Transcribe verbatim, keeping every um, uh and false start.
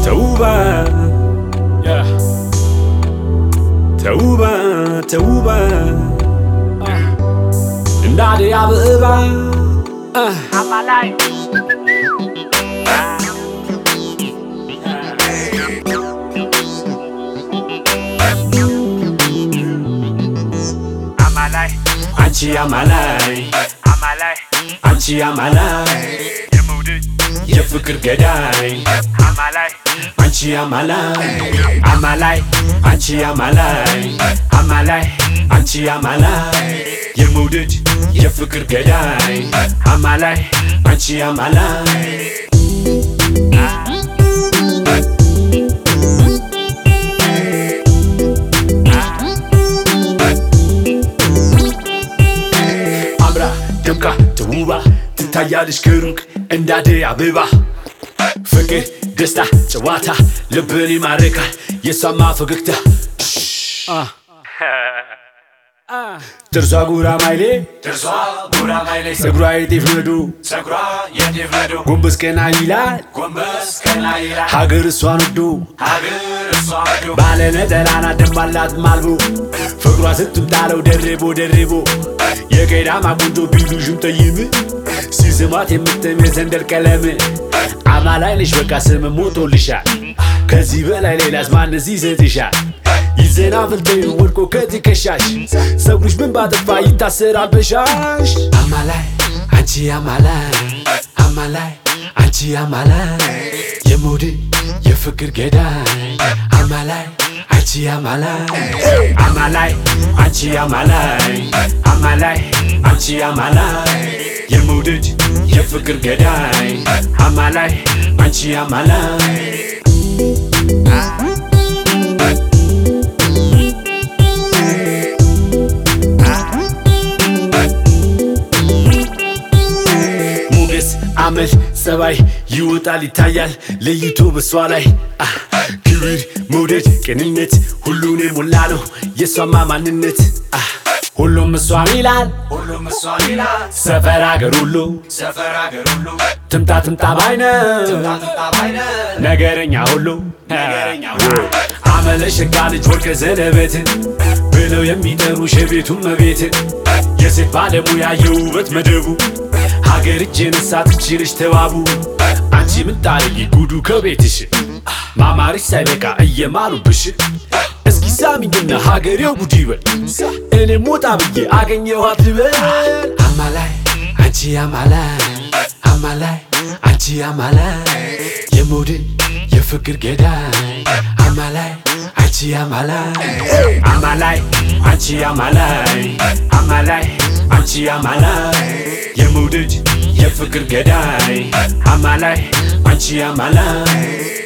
ተውባ yeah ተውባ ተውባ እንዳደ አበባ አማላይ አማላይ አንቺ አማላይ አማላይ አንቺ አማላይ የመውደድ የፍቅር ገዳይ አማላይ አንቺ አማላይ አማላይ አንቺ አማላይ አማላይ አንቺ አማላይ የመውደድ የፍቅር ገዳይ አማላይ አንቺ አማላይ አምራ ደምቃ ተውባ ትታያለሽ ከሩቅ እንዳደ አበባ ፍቅር ደስታ ጨዋታ ልብን ይማርካል የሷማ ፈገግታ ጥርሷ ጉራማይሌ ጥርሷ ጉራማይሌ ፀጉሯ የጤፍ ነዶ ፀጉሯ የጤፍ ነዶ ጎንበስ ቀና ይላል ጎንበስ ቀና ይላል ሀገር እሷን ወዶ ሀገር እሷን ወዶ ባለ ነጠላ ናት ደማላት ማልቦ ፍቅሯ ስትምጣለው ደርቦ ደርቦ የቀዳማ ቆንጆ ቢሉሽም ጠይም ሲስማት የምትም የሰንደል ቀለም አማላይ ነሽ በቃ ስም ሞቶልሻል ከዚህ በላይ ሌላስ ማንስ ይሰጥሻል ይዘና ፍልተዩ ወድቆ ከትከሻሽ ሰውሽ ምን ባጠፋ ይታሰራል በሻሽ አማላይ አንቺ አማላይ አማላይ አንቺ አማላይ የመውደድ የፍቅር ገዳይ አማላይ አንቺ አማላይ አማላይ አንቺ አማላይ አማላይ አንቺ አማላይ የመውደድ የፍቅር ገዳይ አማላይ አንቺ አማላይ አመል ሰባይ ይወጣል ይታያል ለይቶ በሷ ላይ ክብር መውደድ ቅንነት ሁሉን የሞላ ነው የሷማ ማንነት ሁሉም እሷን ይላል ሁሉም እሷን ይላል ሰፈር አገር ሁሉ ሰፈር አገር ሁሉ ትምጣ ትምጣ ባይነ ትምጣ ትምጣ ባይነ ነገረኛ ሁሉ ነገረኛ ሁሉ አመለሽ ጋልጅ ወርቀ ዘነበት ብለው የሚጠሩሽ የቤቱ መቤት የሴት ባለሙያ የውበት መደቡ ሀገር እጄን ሳትችልሽ ተባቡ አንቺ ምን ታረጊ ጉዱ ከቤትሽ ማማሪሽ ሳይበቃ እየማሉብሽ እስኪ ሳሚኝና ሀገሬው ጉድ ይበል እኔ ሞጣ ብዬ አገኘኋት ልበል አማላይ አንቺ አማላይ አማላይ አንቺ አማላይ የመውደድ የፍቅር ገዳይ አማላይ አንቺ አማላይ አማላይ አንቺ አማላይ አማላይ አንቺ አማላይ የመውደድ የፍቅር ገዳይ አማላይ አንቺ አማላይ